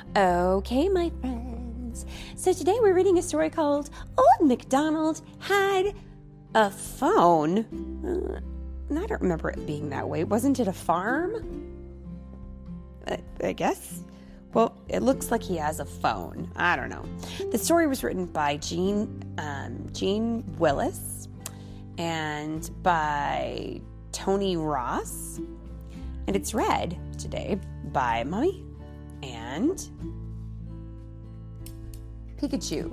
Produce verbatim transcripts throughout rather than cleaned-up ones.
Okay, my friends. So today we're reading a story called Old MacDonald Had a Phone. Uh, I don't remember it being that way. Wasn't it a farm? I, I guess. Well, it looks like he has a phone. I don't know. The story was written by Jean, um, Jean Willis and by Tony Ross. And it's read today by Mommy and Pikachu.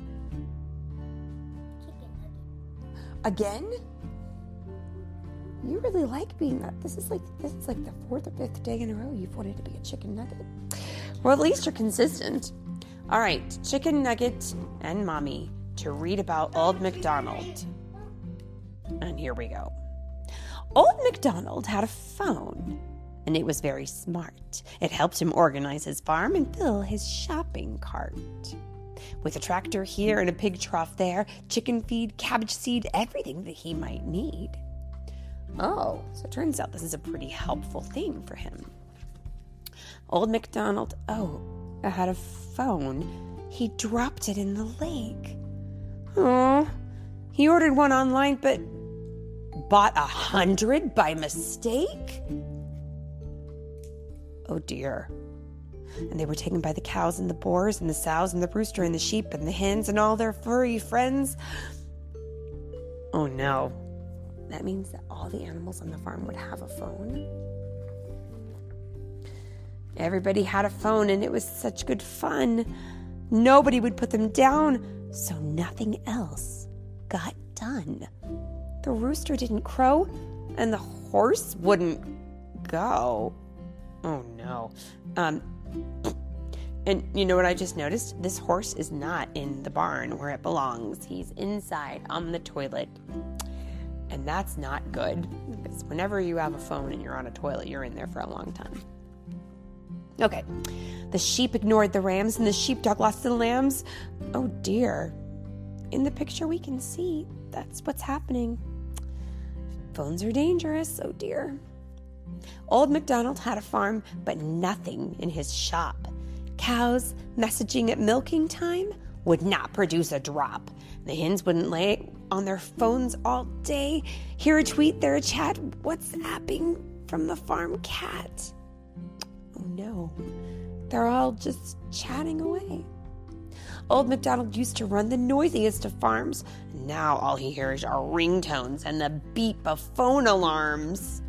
Again? You really like being that. This is like this is like the fourth or fifth day in a row you've wanted to be a chicken nugget. Well, at least you're consistent. All right, Chicken Nugget and Mommy to read about Old MacDonald. And here we go. Old MacDonald had a phone, and it was very smart. It helped him organize his farm and fill his shopping cart. With a tractor here and a pig trough there, chicken feed, cabbage seed, everything that he might need. Oh, so it turns out this is a pretty helpful thing for him. Old MacDonald, oh, had a phone. He dropped it in the lake. Oh, he ordered one online, but bought a hundred by mistake? Oh dear. And they were taken by the cows and the boars and the sows and the rooster and the sheep and the hens and all their furry friends. Oh no. That means that all the animals on the farm would have a phone. Everybody had a phone and it was such good fun. Nobody would put them down, so nothing else got done. The rooster didn't crow and the horse wouldn't go. Oh no. Um, and you know what I just noticed? This horse is not in the barn where it belongs. He's inside on the toilet. And that's not good, because whenever you have a phone and you're on a toilet, you're in there for a long time. Okay, the sheep ignored the rams and the sheepdog lost the lambs. Oh dear. In the picture we can see that's what's happening. Phones are dangerous, oh dear. Old MacDonald had a farm, but nothing in his shop. Cows messaging at milking time would not produce a drop. The hens wouldn't lay on their phones all day. Here a tweet, there a chat. What's happening from the farm cat? Oh no, they're all just chatting away. Old MacDonald used to run the noisiest of farms. Now all he hears are ringtones and the beep of phone alarms.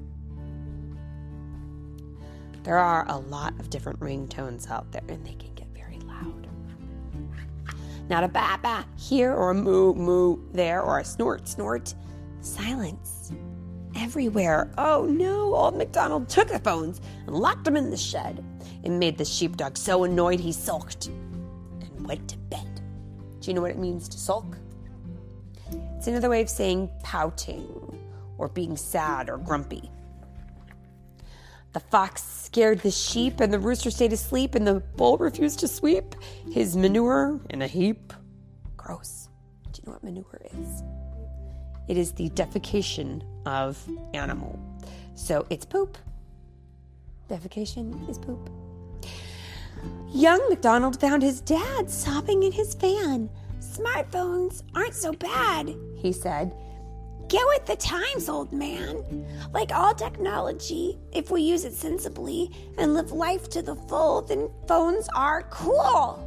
There are a lot of different ringtones out there, and they can get very loud. Not a ba ba here or a moo moo there or a snort snort. Silence everywhere. Oh no, Old MacDonald took the phones and locked them in the shed. It made the sheepdog so annoyed he sulked and went to bed. Do you know what it means to sulk? It's another way of saying pouting or being sad or grumpy. The fox scared the sheep, and the rooster stayed asleep, and the bull refused to sweep his manure in a heap. Gross. Do you know what manure is? It is the defecation of animal. So it's poop. Defecation is poop. Young MacDonald found his dad sobbing in his van. Smartphones aren't so bad, he said. Get with the times, old man. Like all technology, if we use it sensibly and live life to the full, then phones are cool.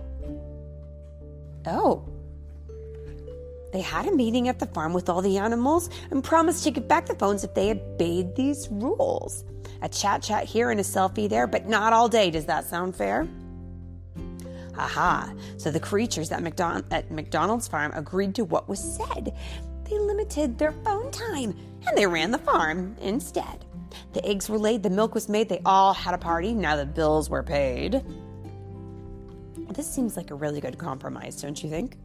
Oh. They had a meeting at the farm with all the animals and promised to give back the phones if they obeyed these rules. A chat chat here and a selfie there, but not all day. Does that sound fair? Aha. So the creatures at, McDon- at McDonald's farm agreed to what was said. They limited their phone time, and they ran the farm instead. The eggs were laid, the milk was made, they all had a party, now the bills were paid. This seems like a really good compromise, don't you think?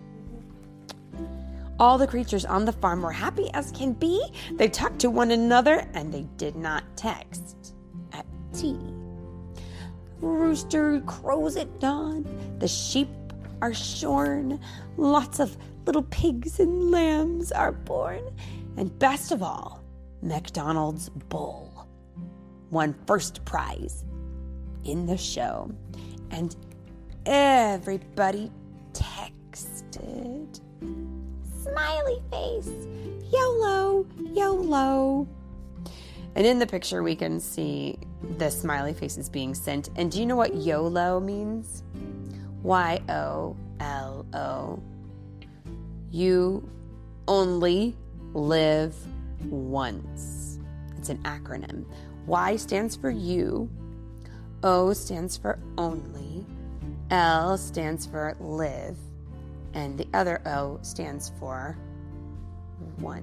All the creatures on the farm were happy as can be. They talked to one another, and they did not text at tea. Rooster crows at dawn, the sheep are shorn, lots of little pigs and lambs are born, and best of all, MacDonald's bull won first prize in the show. and everybody texted. Smiley face, YOLO, YOLO. And in the picture, we can see the smiley faces being sent. And do you know what YOLO means? Y O L O. You only live once. It's an acronym. Y stands for you. O stands for only. L stands for live. And the other O stands for once.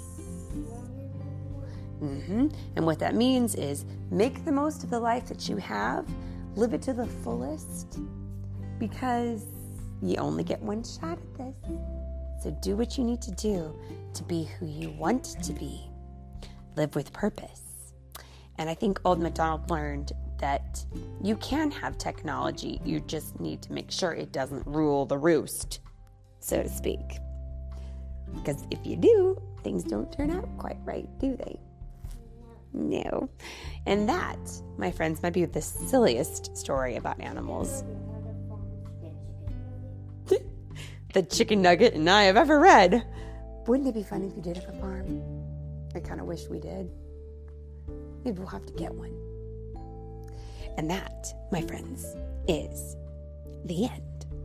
Mm-hmm. And what that means is make the most of the life that you have. Live it to the fullest. Because you only get one shot at this. So do what you need to do to be who you want to be. Live with purpose. And I think old MacDonald learned that you can have technology. You just need to make sure it doesn't rule the roost, so to speak. Because if you do, things don't turn out quite right, do they? No. And that, my friends, might be the silliest story about animals the chicken nugget and I have ever read. Wouldn't it be fun if you did have a farm? I kind of wish we did. Maybe we'll have to get one. And that, my friends, is the end.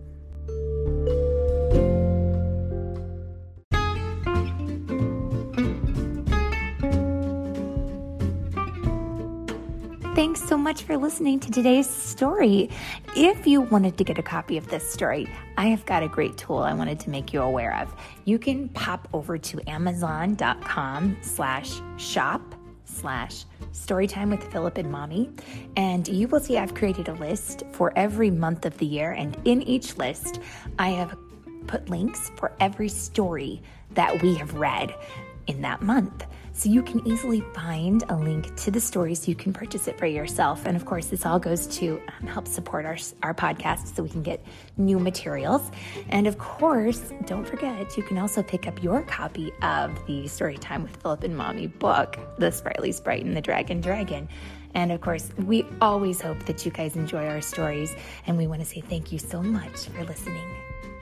Thanks so much for listening to today's story. If you wanted to get a copy of this story, I have got a great tool I wanted to make you aware of. You can pop over to amazon.com slash shop slash storytime with Philip and Mommy, and you will see I've created a list for every month of the year, and in each list, I have put links for every story that we have read in that month. So you can easily find a link to the story so you can purchase it for yourself. And of course, this all goes to um, help support our, our podcast so we can get new materials. And of course, don't forget, you can also pick up your copy of the Storytime with Philip and Mommy book, The Sprightly Sprite and the Dragon Dragon. And of course, we always hope that you guys enjoy our stories. And we want to say thank you so much for listening.